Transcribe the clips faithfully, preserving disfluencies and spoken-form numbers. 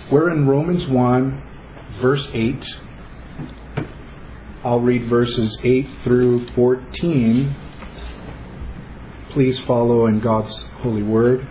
We're in Romans one, verse eight. I'll read verses eight through fourteen. Please follow in God's holy word.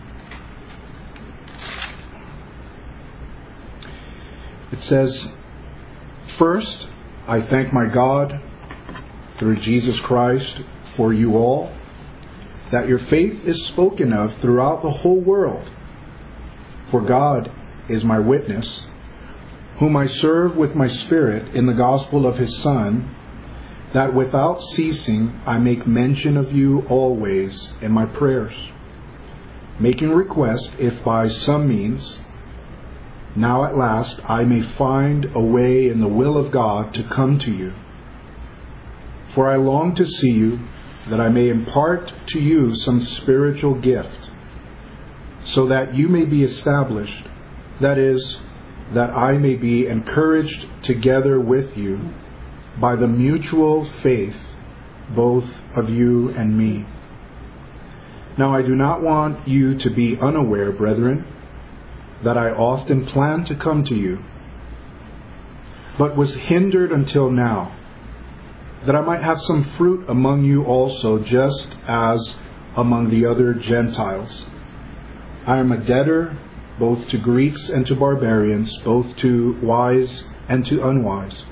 It says, "First, I thank my God through Jesus Christ for you all, that your faith is spoken of throughout the whole world. For God is my witness, whom I serve with my spirit in the gospel of His Son, that without ceasing I make mention of you always in my prayers, making request if by some means, now at last I may find a way in the will of God to come to you. For I long to see you, that I may impart to you some spiritual gift, so that you may be established, that is, that I may be encouraged together with you by the mutual faith both of you and me. Now I do not want you to be unaware, brethren, that I often planned to come to you, but was hindered until now, that I might have some fruit among you also, just as among the other Gentiles. I am a debtor both to Greeks and to barbarians, both to wise and to unwise.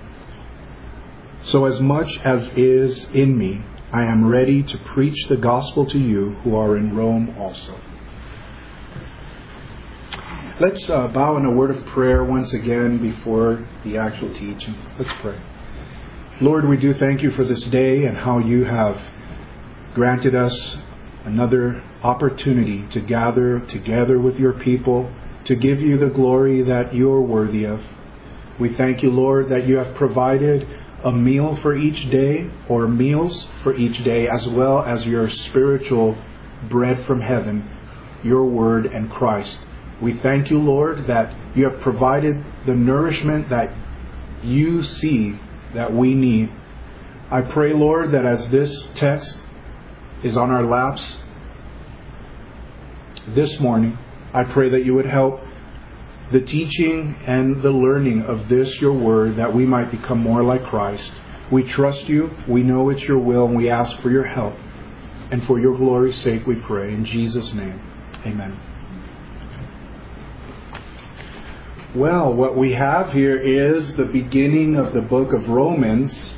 So as much as is in me, I am ready to preach the gospel to you who are in Rome also." Let's uh, bow in a word of prayer once again before the actual teaching. Let's pray. Lord, we do thank you for this day and how you have granted us another opportunity to gather together with your people, to give you the glory that you are worthy of. We thank you, Lord, that you have provided a meal for each day, or meals for each day, as well as your spiritual bread from heaven, your word and Christ. We thank you, Lord, that you have provided the nourishment that you see that we need. I pray, Lord, that as this text is on our laps this morning, I pray that you would help the teaching and the learning of this, your word, that we might become more like Christ. We trust you, we know it's your will, and we ask for your help. And for your glory's sake we pray. In Jesus' name, amen. Well, what we have here is the beginning of the book of Romans.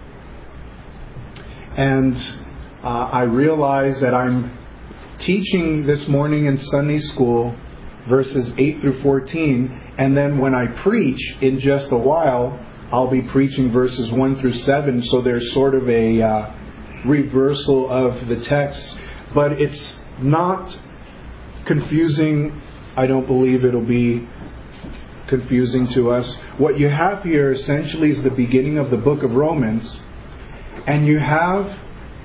And uh, I realize that I'm teaching this morning in Sunday school verses eight through fourteen. And then when I preach in just a while, I'll be preaching verses one through seven. So there's sort of a uh, reversal of the text. But it's not confusing. I don't believe it'll be confusing to us. What you have here essentially is the beginning of the book of Romans, and you have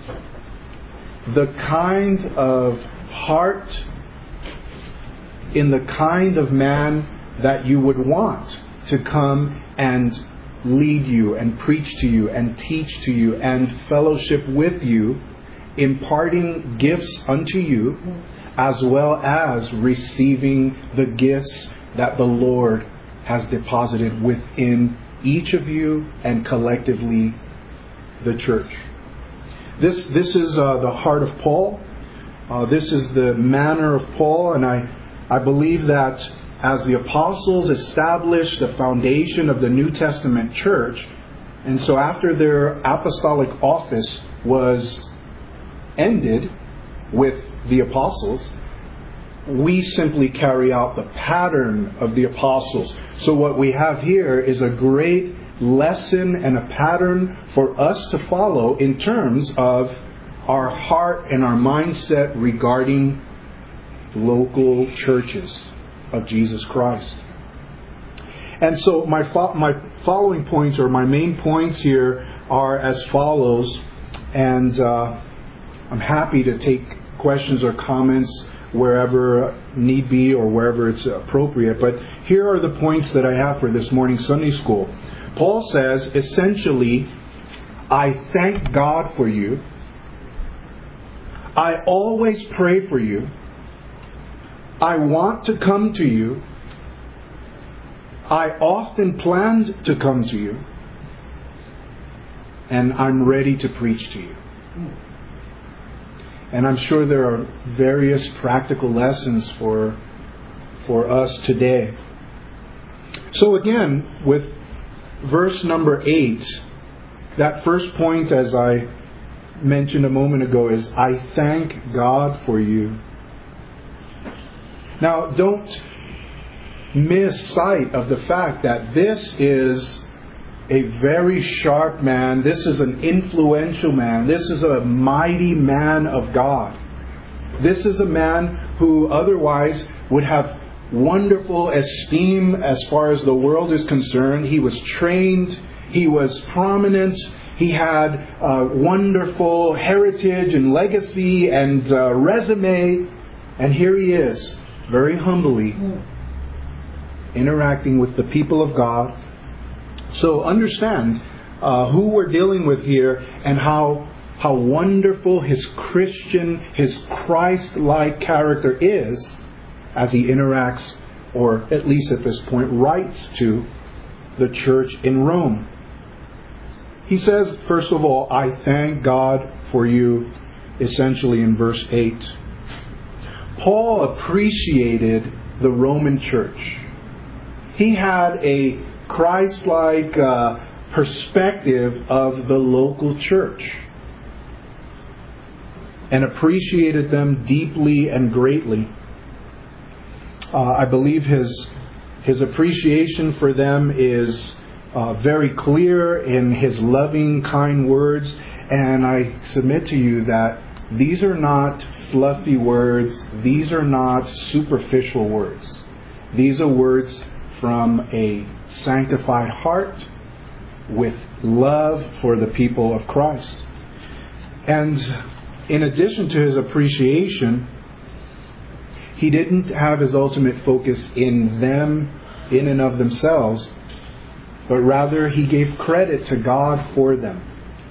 the kind of heart in the kind of man that you would want to come and lead you and preach to you and teach to you and fellowship with you, imparting gifts unto you, as well as receiving the gifts that the Lord has deposited within each of you and collectively the church. This this is uh, the heart of Paul. Uh, this is the manner of Paul, and I, I believe that as the apostles established the foundation of the New Testament church, and so after their apostolic office was ended with the apostles, we simply carry out the pattern of the apostles. So what we have here is a great lesson and a pattern for us to follow in terms of our heart and our mindset regarding local churches of Jesus Christ. And so my fo- my following points, or my main points here, are as follows. And uh, I'm happy to take questions or comments wherever need be or wherever it's appropriate. But here are the points that I have for this morning's Sunday school. Paul says, essentially, I thank God for you. I always pray for you. I want to come to you. I often planned to come to you, and I'm ready to preach to you. And I'm sure there are various practical lessons for, for us today. So again, with verse number eight, that first point, as I mentioned a moment ago, is I thank God for you. Now, don't miss sight of the fact that this is a very sharp man. This is an influential man. This is a mighty man of God. This is a man who otherwise would have wonderful esteem as far as the world is concerned. He was trained. He was prominent. He had a wonderful heritage and legacy and uh, resume. And here he is, very humbly, interacting with the people of God. So understand uh, who we're dealing with here and how how wonderful his Christian, his Christ-like character is as he interacts, or at least at this point, writes to the church in Rome. He says, first of all, I thank God for you, essentially in verse eight. Paul appreciated the Roman church. He had a Christ-like uh, perspective of the local church and appreciated them deeply and greatly. Uh, I believe his his appreciation for them is uh, very clear in his loving, kind words, and I submit to you that these are not fluffy words. These are not superficial words. These are words from a sanctified heart with love for the people of Christ. And in addition to his appreciation, he didn't have his ultimate focus in them, in and of themselves, but rather he gave credit to God for them.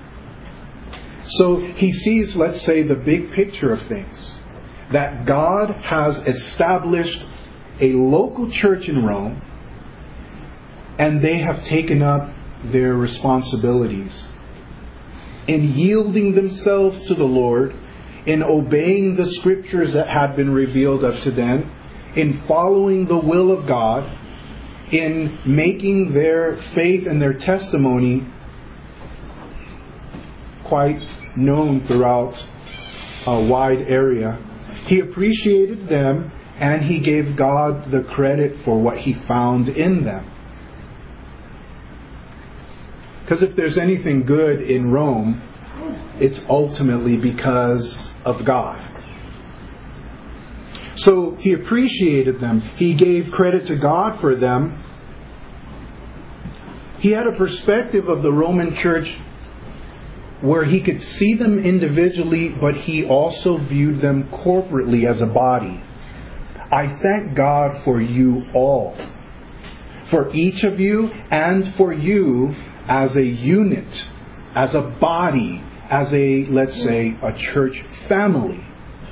So he sees, let's say, the big picture of things. That God has established a local church in Rome, and they have taken up their responsibilities in yielding themselves to the Lord, in obeying the scriptures that had been revealed up to them, in following the will of God, in making their faith and their testimony quite known throughout a wide area. He appreciated them, and he gave God the credit for what he found in them. Because if there's anything good in Rome, it's ultimately because of God. So he appreciated them. He gave credit to God for them. He had a perspective of the Roman church where he could see them individually, but he also viewed them corporately as a body. I thank God for you all. For each of you and for you as a unit, as a body, as a, let's say, a church family.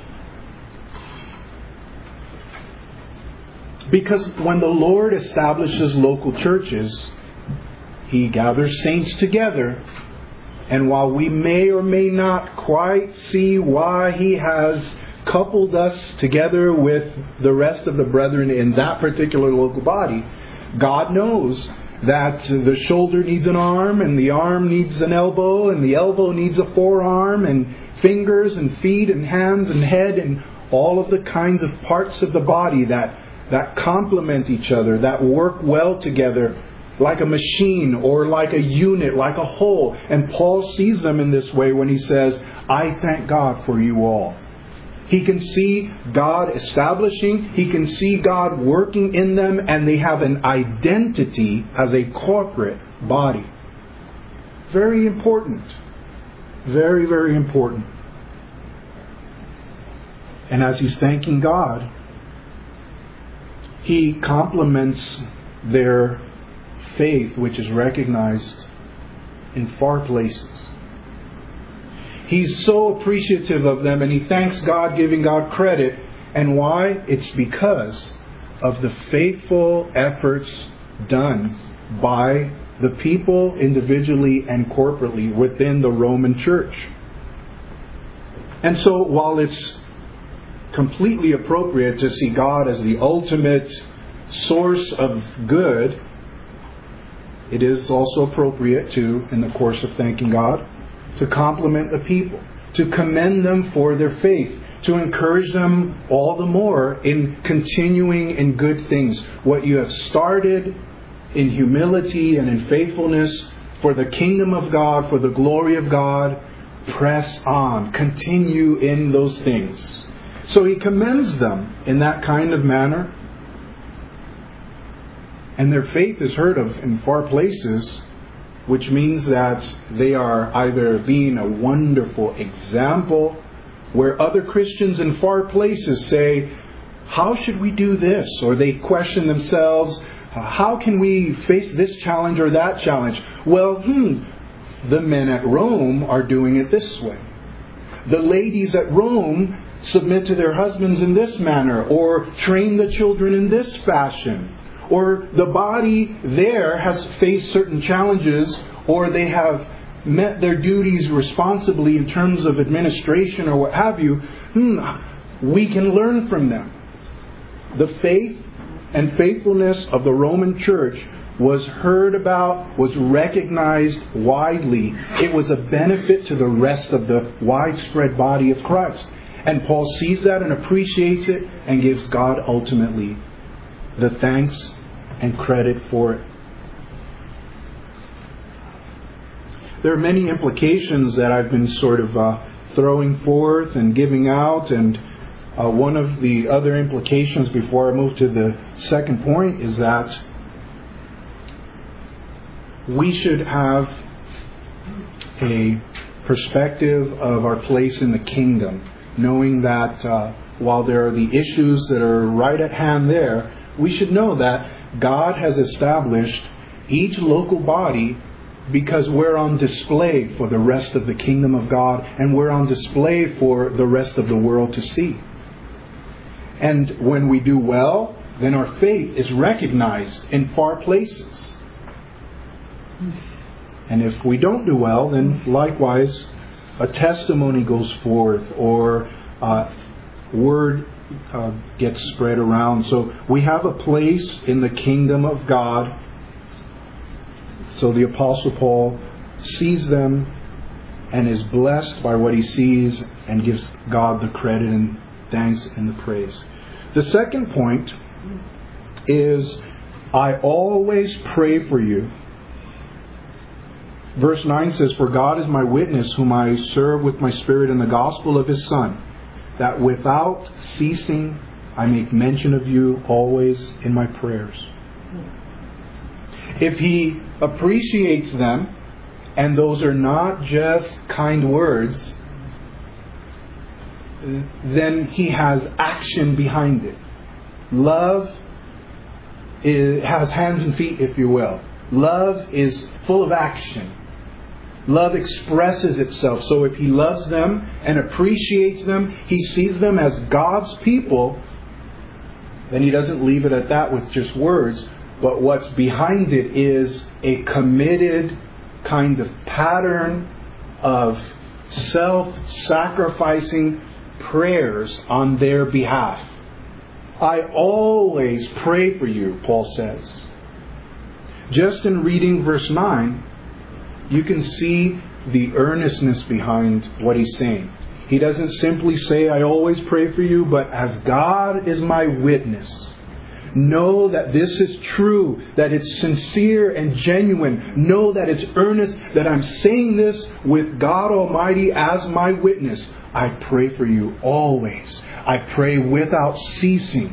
Because when the Lord establishes local churches, He gathers saints together. And while we may or may not quite see why He has coupled us together with the rest of the brethren in that particular local body, God knows that the shoulder needs an arm, and the arm needs an elbow, and the elbow needs a forearm, and fingers and feet and hands and head, and all of the kinds of parts of the body that, that complement each other, that work well together like a machine or like a unit, like a whole. And Paul sees them in this way when he says, I thank God for you all. He can see God establishing, he can see God working in them, and they have an identity as a corporate body. Very important. Very, very important. And as he's thanking God, he compliments their faith, which is recognized in far places. He's so appreciative of them, and he thanks God, giving God credit. And why? It's because of the faithful efforts done by the people individually and corporately within the Roman Church. And so while it's completely appropriate to see God as the ultimate source of good, it is also appropriate to, in the course of thanking God, to compliment the people, to commend them for their faith, to encourage them all the more in continuing in good things. What you have started in humility and in faithfulness for the kingdom of God, for the glory of God, press on, continue in those things. So he commends them in that kind of manner. And their faith is heard of in far places, which means that they are either being a wonderful example where other Christians in far places say, how should we do this? Or they question themselves, how can we face this challenge or that challenge? Well, hmm, the men at Rome are doing it this way. The ladies at Rome submit to their husbands in this manner, or train the children in this fashion. Or the body there has faced certain challenges, or they have met their duties responsibly in terms of administration or what have you. Hmm, we can learn from them. The faith and faithfulness of the Roman Church was heard about, was recognized widely. It was a benefit to the rest of the widespread body of Christ. And Paul sees that and appreciates it and gives God ultimately the thanks and credit for it. There are many implications that I've been sort of uh, throwing forth and giving out, and uh, one of the other implications before I move to the second point is that we should have a perspective of our place in the kingdom, knowing that uh, while there are the issues that are right at hand there, we should know that God has established each local body because we're on display for the rest of the kingdom of God, and we're on display for the rest of the world to see. And when we do well, then our faith is recognized in far places. And if we don't do well, then likewise a testimony goes forth, or uh, word uh, gets spread around. So we have a place in the kingdom of God. So the Apostle Paul sees them and is blessed by what he sees and gives God the credit and thanks and the praise. The second point is, I always pray for you. Verse nine says, for God is my witness, whom I serve with my spirit in the gospel of His Son, that without ceasing I make mention of you always in my prayers. If he appreciates them, and those are not just kind words, then he has action behind it. Love is, has hands and feet, if you will. Love is full of action. Love expresses itself. So if he loves them and appreciates them, he sees them as God's people, then he doesn't leave it at that with just words. But what's behind it is a committed kind of pattern of self-sacrificing prayers on their behalf. I always pray for you, Paul says. Just in reading verse nine, you can see the earnestness behind what he's saying. He doesn't simply say, I always pray for you, but as God is my witness, know that this is true, that it's sincere and genuine. Know that it's earnest, that I'm saying this with God Almighty as my witness. I pray for you always. I pray without ceasing.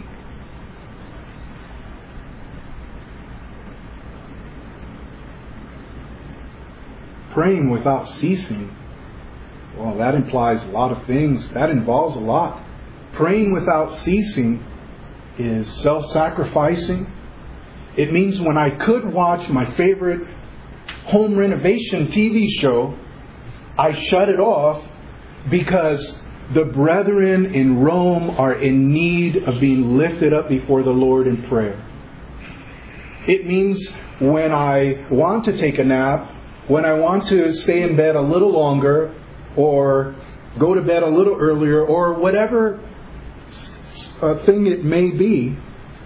Praying without ceasing, well, that implies a lot of things. That involves a lot. Praying without ceasing is self-sacrificing. It means when I could watch my favorite home renovation T V show, I shut it off because the brethren in Rome are in need of being lifted up before the Lord in prayer. It means when I want to take a nap, when I want to stay in bed a little longer, or go to bed a little earlier, or whatever uh, thing it may be,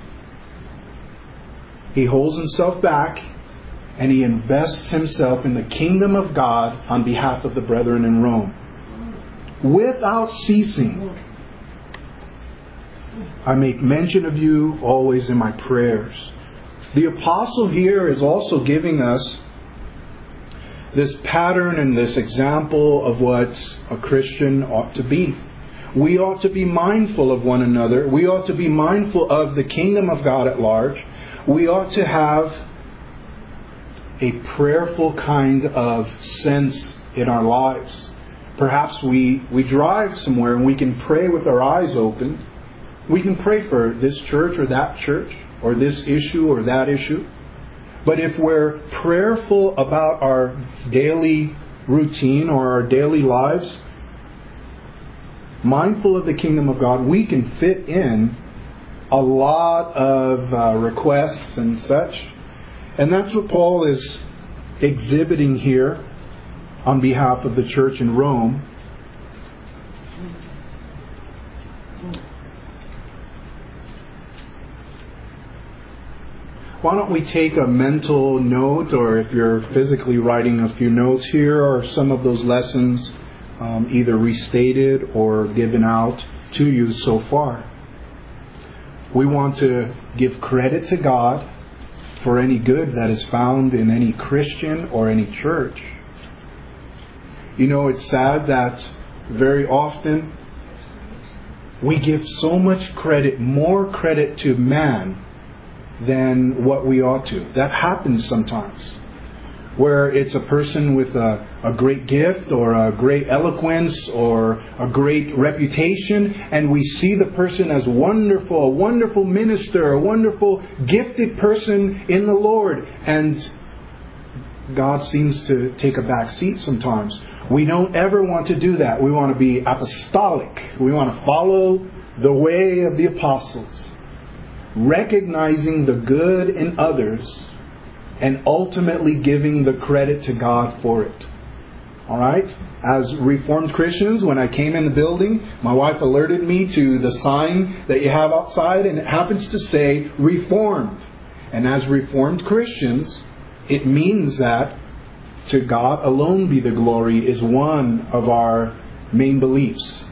he holds himself back and he invests himself in the kingdom of God on behalf of the brethren in Rome. Without ceasing. I make mention of you always in my prayers. The apostle here is also giving us this pattern and this example of what a Christian ought to be. We ought to be mindful of one another. We ought to be mindful of the kingdom of God at large. We ought to have a prayerful kind of sense in our lives. Perhaps we, we drive somewhere and we can pray with our eyes open. We can pray for this church or that church, or this issue or that issue. But if we're prayerful about our daily routine or our daily lives, mindful of the kingdom of God, we can fit in a lot of uh, requests and such. And that's what Paul is exhibiting here on behalf of the church in Rome. Why don't we take a mental note, or if you're physically writing a few notes, here are some of those lessons um, either restated or given out to you so far. We want to give credit to God for any good that is found in any Christian or any church. You know, it's sad that very often we give so much credit, more credit to man than what we ought to. That happens sometimes, where it's a person with a, a great gift or a great eloquence or a great reputation, and we see the person as wonderful, a wonderful minister, a wonderful gifted person in the Lord, and God seems to take a back seat sometimes. We don't ever want to do that. We want to be apostolic. We want to follow the way of the apostles, recognizing the good in others and ultimately giving the credit to God for it. Alright? As Reformed Christians, when I came in the building, my wife alerted me to the sign that you have outside, and it happens to say Reformed. And as Reformed Christians, it means that to God alone be the glory is one of our main beliefs.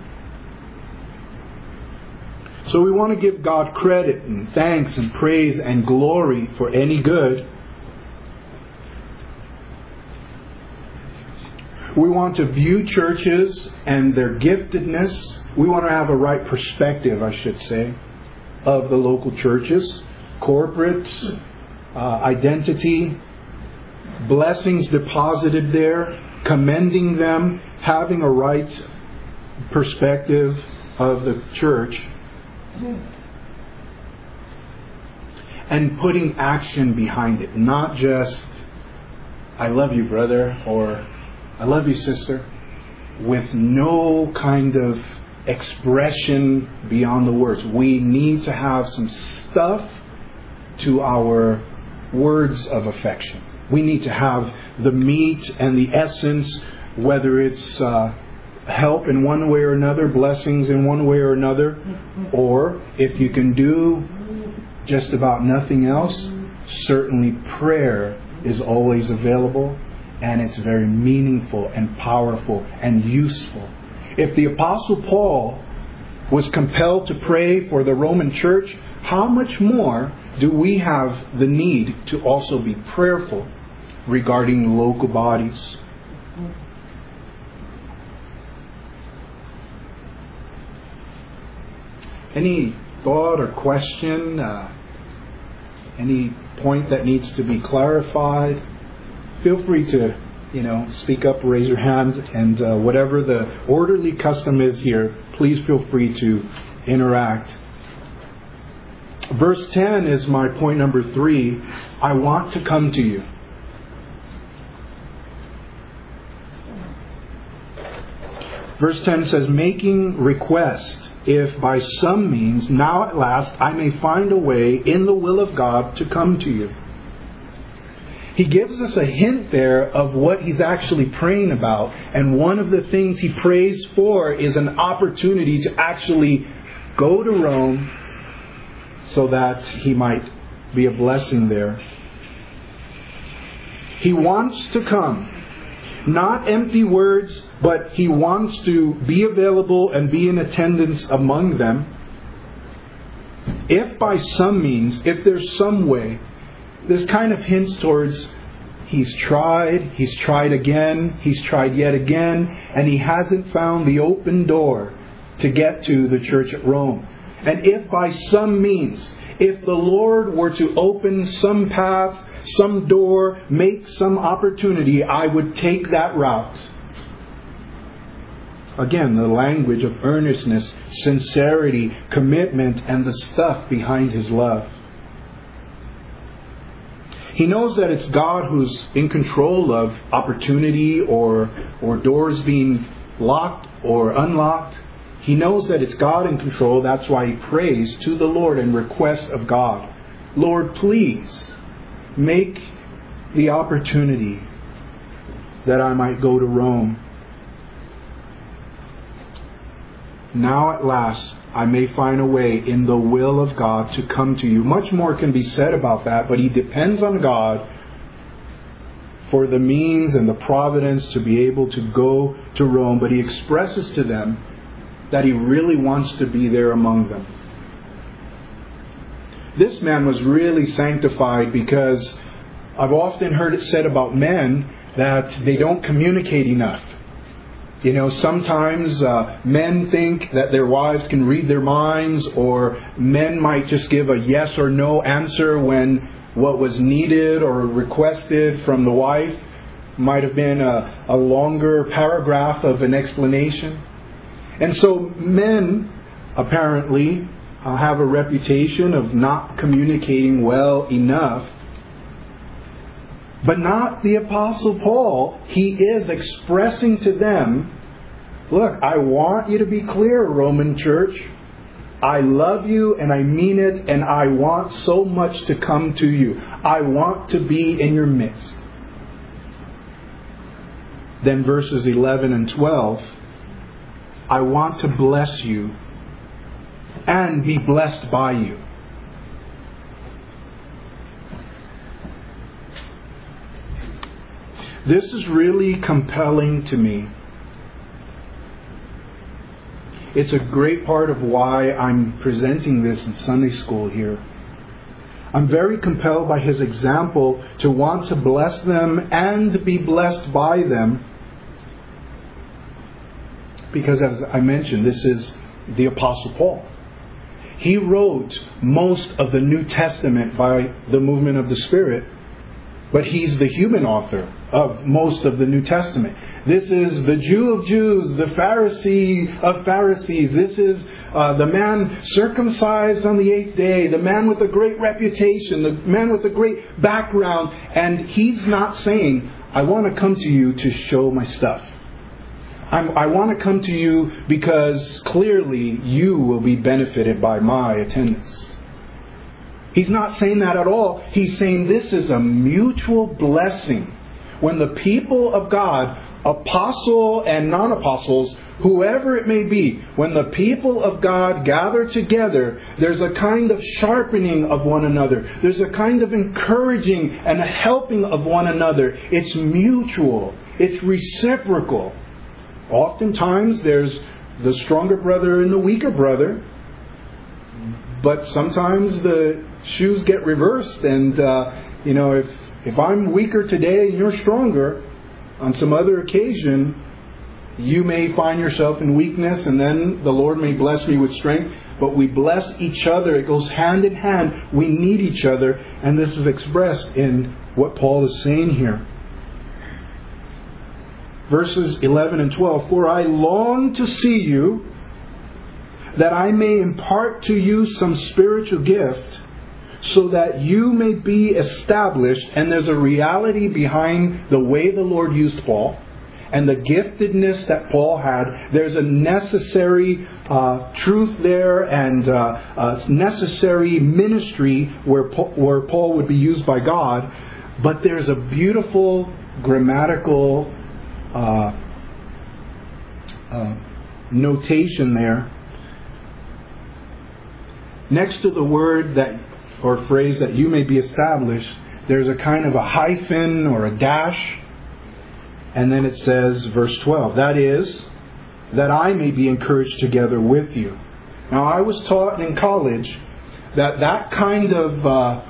So we want to give God credit and thanks and praise and glory for any good. We want to view churches and their giftedness. We want to have a right perspective, I should say, of the local churches, corporate uh, identity, blessings deposited there, commending them, having a right perspective of the church, and putting action behind it. Not just, I love you, brother, or I love you, sister, with no kind of expression beyond the words. We need to have some stuff to our words of affection. We need to have the meat and the essence, whether it's uh, help in one way or another, blessings in one way or another, or if you can do just about nothing else, certainly prayer is always available, and it's very meaningful and powerful and useful. If the Apostle Paul was compelled to pray for the Roman church, how much more do we have the need to also be prayerful regarding local bodies? Any thought or question? Uh, any point that needs to be clarified? Feel free to, you know, speak up, raise your hand, and uh, whatever the orderly custom is here, please feel free to interact. Verse ten is my point number three. I want to come to you. Verse ten says, making request, if by some means, now at last, I may find a way in the will of God to come to you. He gives us a hint there of what he's actually praying about. And one of the things he prays for is an opportunity to actually go to Rome so that he might be a blessing there. He wants to come. Not empty words, but he wants to be available and be in attendance among them. If by some means, if there's some way, this kind of hints towards he's tried, he's tried again, he's tried yet again, and he hasn't found the open door to get to the church at Rome. And if by some means, if the Lord were to open some path, some door, make some opportunity, I would take that route. Again, the language of earnestness, sincerity, commitment, and the stuff behind his love. He knows that it's God who's in control of opportunity or, or doors being locked or unlocked. He knows that it's God in control. That's why he prays to the Lord and requests of God, Lord, please make the opportunity that I might go to Rome. Now at last I may find a way in the will of God to come to you. Much more can be said about that, but he depends on God for the means and the providence to be able to go to Rome. But he expresses to them that he really wants to be there among them. This man was really sanctified because I've often heard it said about men that they don't communicate enough. You know, sometimes uh, men think that their wives can read their minds, or men might just give a yes or no answer when what was needed or requested from the wife might have been a, a longer paragraph of an explanation. And so men apparently uh, have a reputation of not communicating well enough. But not the Apostle Paul. He is expressing to them, look, I want you to be clear, Roman church. I love you and I mean it, and I want so much to come to you. I want to be in your midst. Then verses eleven and twelve, I want to bless you and be blessed by you. This is really compelling to me. It's a great part of why I'm presenting this in Sunday school here. I'm very compelled by his example to want to bless them and be blessed by them. Because as I mentioned, this is the Apostle Paul. He wrote most of the New Testament by the movement of the Spirit. But he's the human author of most of the New Testament. This is the Jew of Jews, the Pharisee of Pharisees. This is uh, the man circumcised on the eighth day, the man with a great reputation, the man with a great background. And he's not saying, I want to come to you to show my stuff. I'm, I want to come to you because clearly you will be benefited by my attendance. He's not saying that at all. He's saying this is a mutual blessing. When the people of God, apostle and non-apostles, whoever it may be, when the people of God gather together, there's a kind of sharpening of one another. There's a kind of encouraging and a helping of one another. It's mutual. It's reciprocal. Oftentimes there's the stronger brother and the weaker brother. But sometimes the shoes get reversed, and uh, you know, if if I'm weaker today and you're stronger, on some other occasion, you may find yourself in weakness, and then the Lord may bless me with strength. But we bless each other. It goes hand in hand. We need each other, and this is expressed in what Paul is saying here. Verses eleven and twelve. For I long to see you, that I may impart to you some spiritual gift, so that you may be established. And there's a reality behind the way the Lord used Paul and the giftedness that Paul had. There's a necessary uh, truth there and uh, a necessary ministry where Paul, where Paul would be used by God. But there's a beautiful grammatical uh, uh, notation there. Next to the word that or phrase that you may be established, there's a kind of a hyphen or a dash. And then it says, verse twelve, that is, that I may be encouraged together with you. Now, I was taught in college that that kind of uh,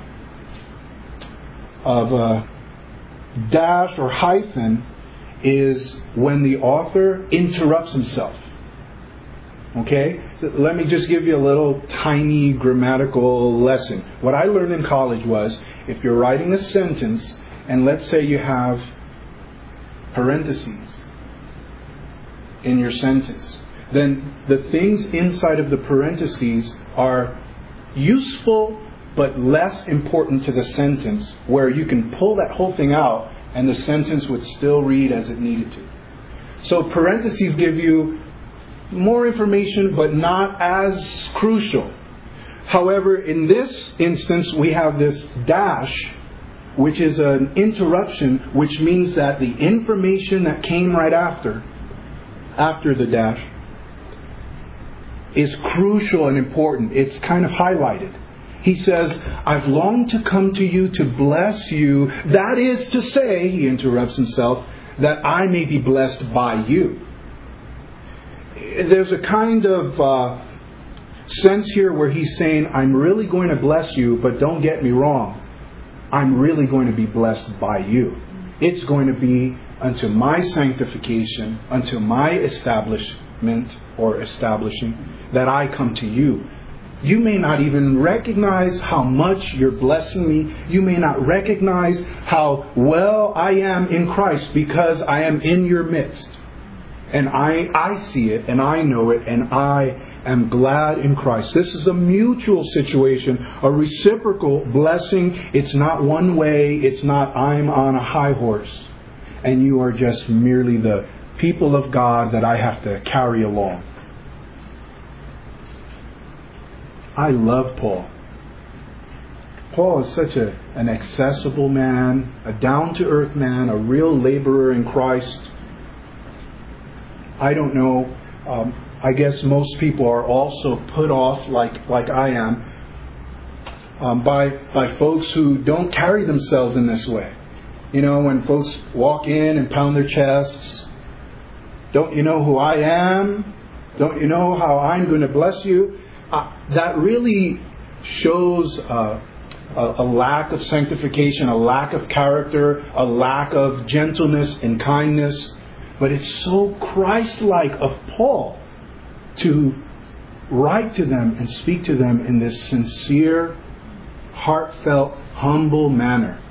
of uh, dash or hyphen is when the author interrupts himself. Okay? So let me just give you a little tiny grammatical lesson. What I learned in college was, if you're writing a sentence, and let's say you have parentheses in your sentence, then the things inside of the parentheses are useful but less important to the sentence, where you can pull that whole thing out and the sentence would still read as it needed to. So parentheses give you more information but not as crucial. However, in this instance we have this dash, which is an interruption, which means that the information that came right after, after the dash, is crucial and important. It's kind of highlighted. He says, I've longed to come to you to bless you. That is to say, he interrupts himself, that I may be blessed by you. There's a kind of uh, sense here where he's saying, I'm really going to bless you, but don't get me wrong. I'm really going to be blessed by you. It's going to be unto my sanctification, unto my establishment or establishing, that I come to you. You may not even recognize how much you're blessing me. You may not recognize how well I am in Christ, because I am in your midst. And I, I see it, and I know it, and I am glad in Christ. This is a mutual situation, a reciprocal blessing. It's not one way. It's not I'm on a high horse and you are just merely the people of God that I have to carry along. I love Paul. Paul is such a, an accessible man, a down-to-earth man, a real laborer in Christ. I don't know, um, I guess most people are also put off, like like I am, um, by by folks who don't carry themselves in this way. You know, when folks walk in and pound their chests, don't you know who I am? Don't you know how I'm going to bless you? Uh, that really shows uh, a, a lack of sanctification, a lack of character, a lack of gentleness and kindness. But it's so Christ-like of Paul to write to them and speak to them in this sincere, heartfelt, humble manner.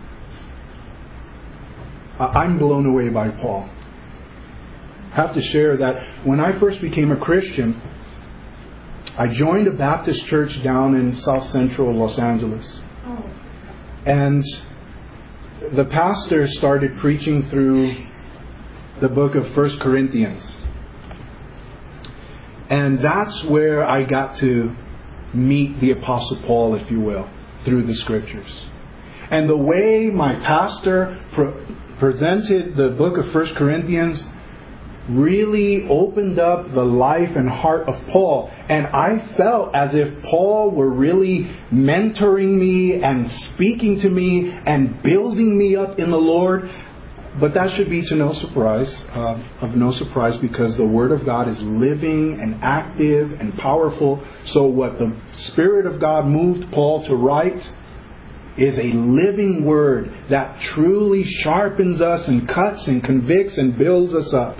I'm blown away by Paul. I have to share that when I first became a Christian, I joined a Baptist church down in South Central Los Angeles. And the pastor started preaching through the book of First Corinthians. And that's where I got to meet the Apostle Paul, if you will, through the Scriptures. And the way my pastor pre- presented the book of First Corinthians really opened up the life and heart of Paul. And I felt as if Paul were really mentoring me and speaking to me and building me up in the Lord. But that should be to no surprise, uh, of no surprise, because the Word of God is living and active and powerful. So what the Spirit of God moved Paul to write is a living Word that truly sharpens us and cuts and convicts and builds us up.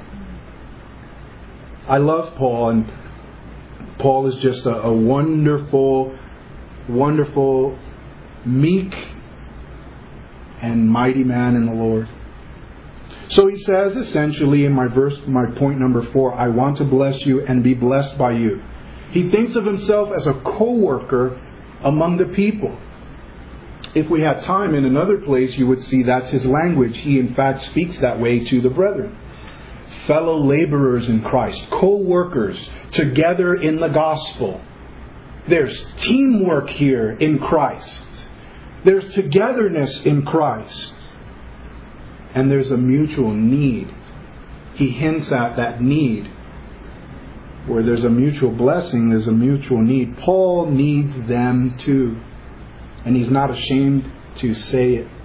I love Paul, and Paul is just a, a wonderful, wonderful, meek and mighty man in the Lord. So he says essentially in my verse, my point number four, I want to bless you and be blessed by you. He thinks of himself as a co-worker among the people. If we had time in another place, you would see that's his language. He in fact speaks that way to the brethren. Fellow laborers in Christ, co-workers together in the gospel. There's teamwork here in Christ. There's togetherness in Christ. And there's a mutual need. He hints at that need. Where there's a mutual blessing, there's a mutual need. Paul needs them too. And he's not ashamed to say it.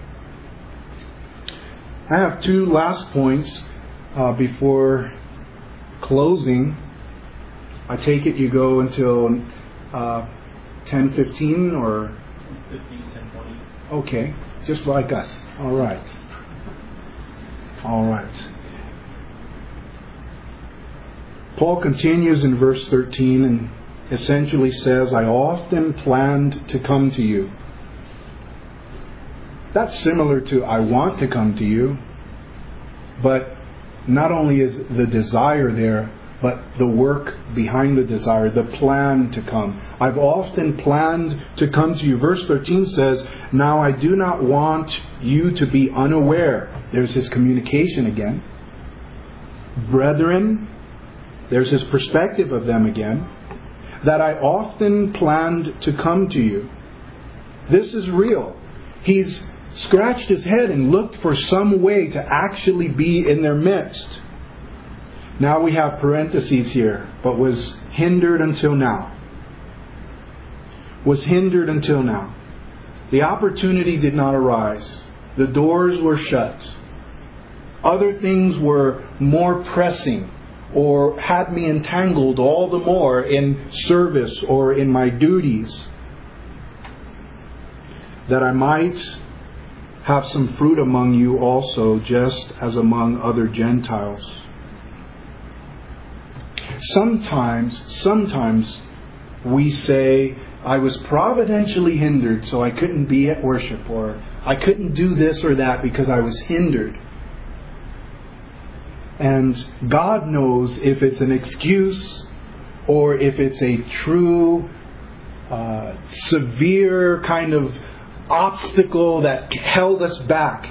I have two last points uh, before closing. I take it you go until uh, ten fifteen or... fifteen, ten twenty. Okay, just like us. All right. All right. Paul continues in verse thirteen and essentially says, I often planned to come to you. That's similar to I want to come to you. But not only is the desire there, but the work behind the desire, the plan to come. I've often planned to come to you. Verse thirteen says, now I do not want you to be unaware. There's his communication again. Brethren, there's his perspective of them again. That I often planned to come to you. This is real. He's scratched his head and looked for some way to actually be in their midst. Now we have parentheses here, but was hindered until now. Was hindered until now. The opportunity did not arise. The doors were shut. Other things were more pressing or had me entangled all the more in service or in my duties, that I might have some fruit among you also, just as among other Gentiles. Sometimes, sometimes we say, I was providentially hindered, so I couldn't be at worship, or I couldn't do this or that because I was hindered. And God knows if it's an excuse or if it's a true, uh, severe kind of obstacle that held us back.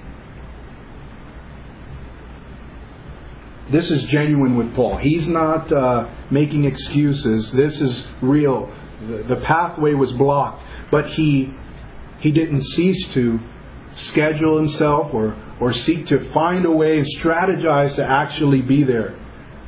This is genuine with Paul. He's not uh, making excuses. This is real. The, the pathway was blocked, but he he didn't cease to schedule himself or or seek to find a way and strategize to actually be there.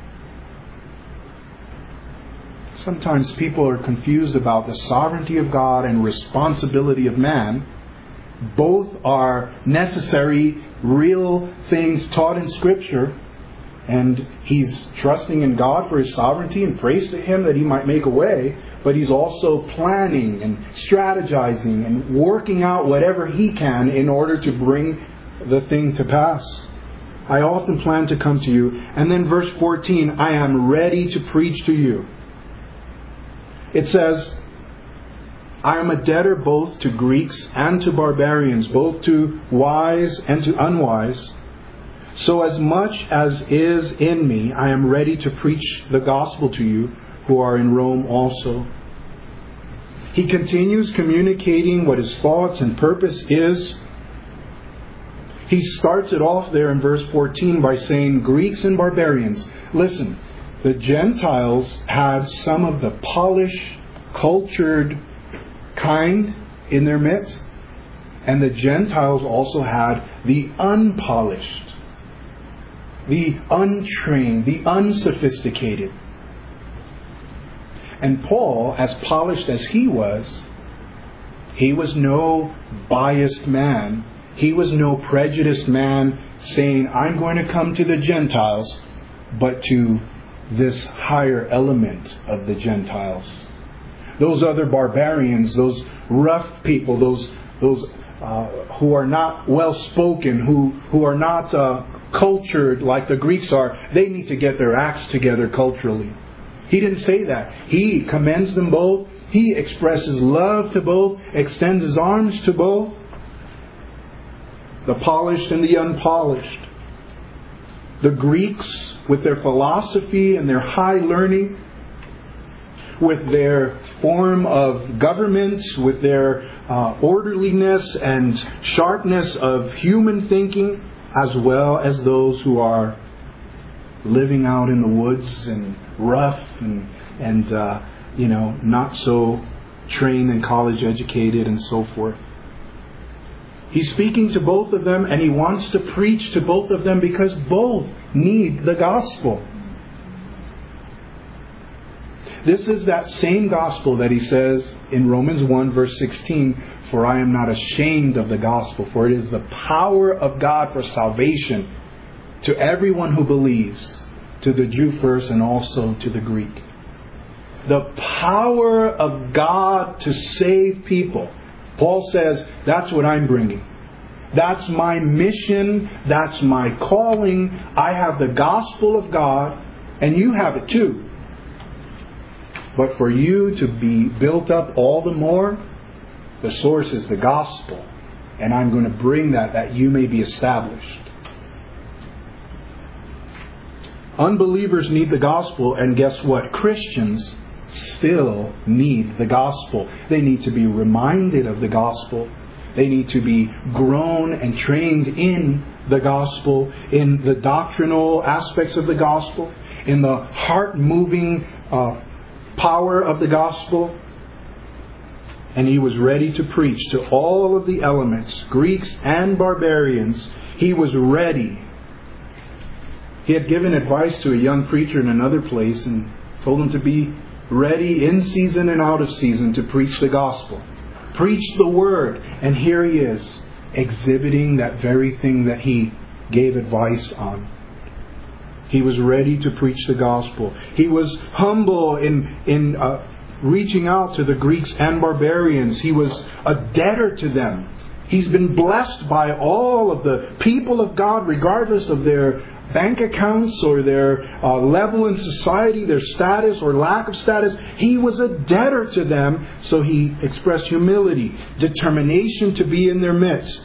Sometimes people are confused about the sovereignty of God and responsibility of man. Both are necessary, real things taught in Scripture. And he's trusting in God for His sovereignty and prays to Him that He might make a way. But he's also planning and strategizing and working out whatever he can in order to bring the thing to pass. I often plan to come to you. And then verse fourteen, I am ready to preach to you. It says, I am a debtor both to Greeks and to barbarians, both to wise and to unwise. So as much as is in me, I am ready to preach the gospel to you who are in Rome also. He continues communicating what his thoughts and purpose is. He starts it off there in verse fourteen by saying, Greeks and barbarians. Listen, the Gentiles had some of the polished, cultured kind in their midst. And the Gentiles also had the unpolished, the untrained, the unsophisticated. And Paul, as polished as he was, he was no biased man. He was no prejudiced man saying, I'm going to come to the Gentiles, but to this higher element of the Gentiles. Those other barbarians, those rough people, those those uh, who are not well spoken, who, who are not uh, cultured like the Greeks are, they need to get their acts together culturally. He didn't say that. He commends them both. He expresses love to both, extends His arms to both. The polished and the unpolished. The Greeks with their philosophy and their high learning, with their form of government, with their uh, orderliness and sharpness of human thinking, as well as those who are living out in the woods and rough and, and uh, you know, not so trained and college educated and so forth. He's speaking to both of them, and he wants to preach to both of them because both need the gospel. This is that same gospel that he says in Romans one verse sixteen, "For I am not ashamed of the gospel, for it is the power of God for salvation to everyone who believes, to the Jew first and also to the Greek." The power of God to save people. Paul says, that's what I'm bringing. That's my mission. That's my calling. I have the gospel of God, and you have it too. But for you to be built up all the more, the source is the gospel. And I'm going to bring that, that you may be established. Unbelievers need the gospel, and guess what? Christians still need the gospel. They need to be reminded of the gospel. They need to be grown and trained in the gospel, in the doctrinal aspects of the gospel, in the heart-moving uh, power of the gospel. And he was ready to preach to all of the elements, Greeks and barbarians. He was ready. He had given advice to a young preacher in another place and told him to be ready in season and out of season to preach the gospel. Preach the word. And here he is, exhibiting that very thing that he gave advice on. He was ready to preach the gospel. He was humble in, in uh, reaching out to the Greeks and barbarians. He was a debtor to them. He's been blessed by all of the people of God, regardless of their bank accounts or their uh, level in society, their status or lack of status. He was a debtor to them, so he expressed humility, determination to be in their midst.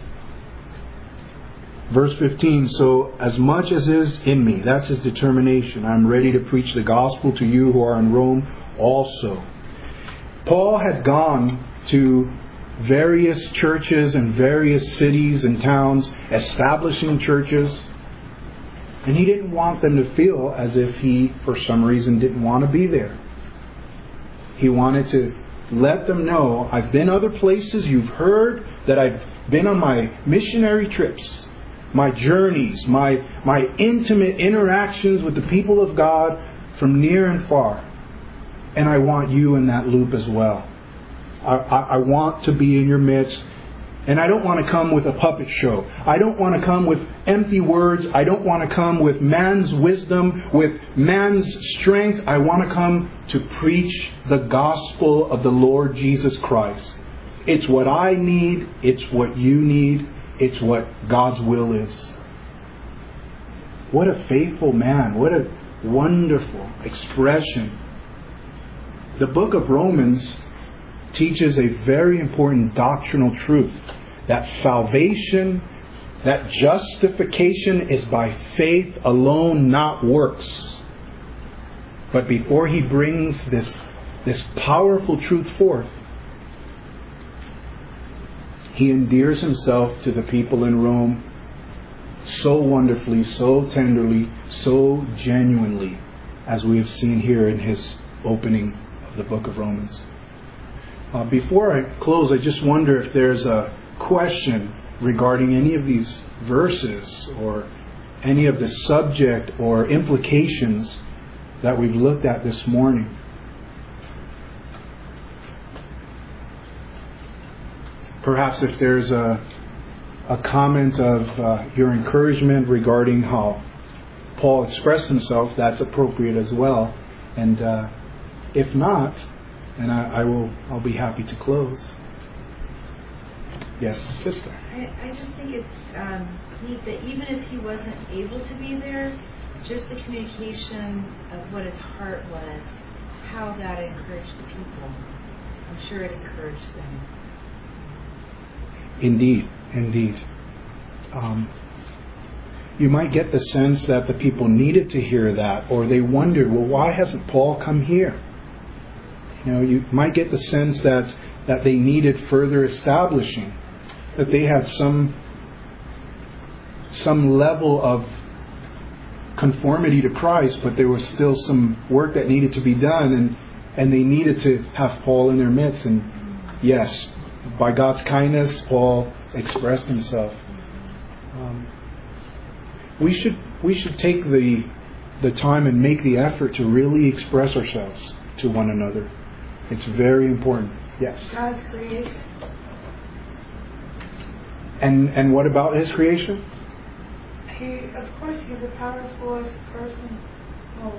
Verse fifteen, "So as much as is in me," that's his determination, "I'm ready to preach the gospel to you who are in Rome also." Paul had gone to various churches and various cities and towns, establishing churches. And he didn't want them to feel as if he, for some reason, didn't want to be there. He wanted to let them know, I've been other places, you've heard that I've been on my missionary trips, my journeys, my, my intimate interactions with the people of God from near and far. And I want you in that loop as well. I, I, I want to be in your midst. And I don't want to come with a puppet show. I don't want to come with empty words. I don't want to come with man's wisdom, with man's strength. I want to come to preach the gospel of the Lord Jesus Christ. It's what I need. It's what you need. It's what God's will is. What a faithful man. What a wonderful expression. The book of Romans teaches a very important doctrinal truth. That salvation, that justification is by faith alone, not works. But before he brings this, this powerful truth forth, he endears himself to the people in Rome so wonderfully, so tenderly, so genuinely, as we have seen here in his opening of the book of Romans. Uh, before I close, I just wonder if there's a question regarding any of these verses or any of the subject or implications that we've looked at this morning. Perhaps if there's a, a comment of uh, your encouragement regarding how Paul expressed himself, that's appropriate as well. And uh, if not, and I, I will, I'll be happy to close. Yes, sister. I, I just think it's um, neat that even if he wasn't able to be there, just the communication of what his heart was, how that encouraged the people. I'm sure it encouraged them. Indeed, indeed. Um, you might get the sense that the people needed to hear that, or they wondered, well, why hasn't Paul come here? You know, you might get the sense that, that they needed further establishing, that they had some some level of conformity to Christ, but there was still some work that needed to be done, and, and they needed to have Paul in their midst. And yes, by God's kindness, Paul expressed himself. Um, we should we should take the the time and make the effort to really express ourselves to one another. It's very important. Yes. God's creation. And and what about His creation? He, of course, He's the powerful person. Well,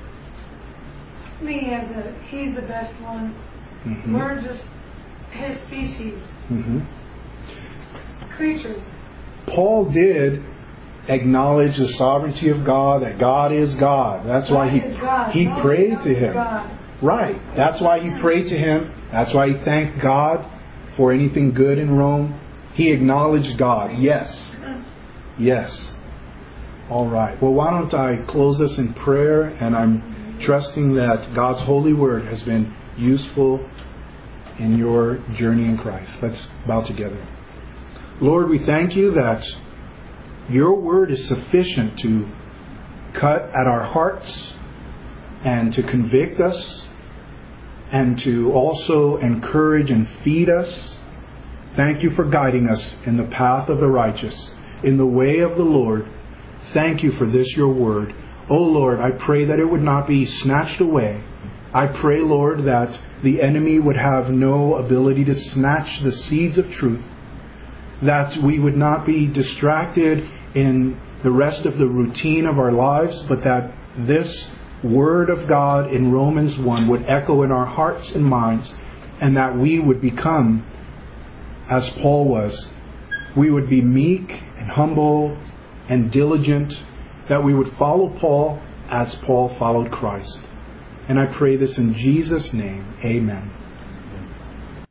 me as a, He's the best one. Mm-hmm. We're just His species, Mm-hmm. creatures. Paul did acknowledge the sovereignty of God, that God is God. That's why he God is God. he Nobody prayed else to is Him. God. Right. That's why he prayed to Him. That's why he thanked God for anything good in Rome. He acknowledged God. Yes. Yes. All right. Well, why don't I close this in prayer, and I'm trusting that God's holy word has been useful in your journey in Christ. Let's bow together. Lord, we thank You that Your word is sufficient to cut at our hearts and to convict us and to also encourage and feed us. Thank You for guiding us in the path of the righteous, in the way of the Lord. Thank You for this, Your word. Oh Lord, I pray that it would not be snatched away. I pray, Lord, that the enemy would have no ability to snatch the seeds of truth, that we would not be distracted in the rest of the routine of our lives, but that this Word of God in Romans one would echo in our hearts and minds, and that we would become as Paul was. We would be meek and humble and diligent, that we would follow Paul as Paul followed Christ. And I pray this in Jesus' name. Amen.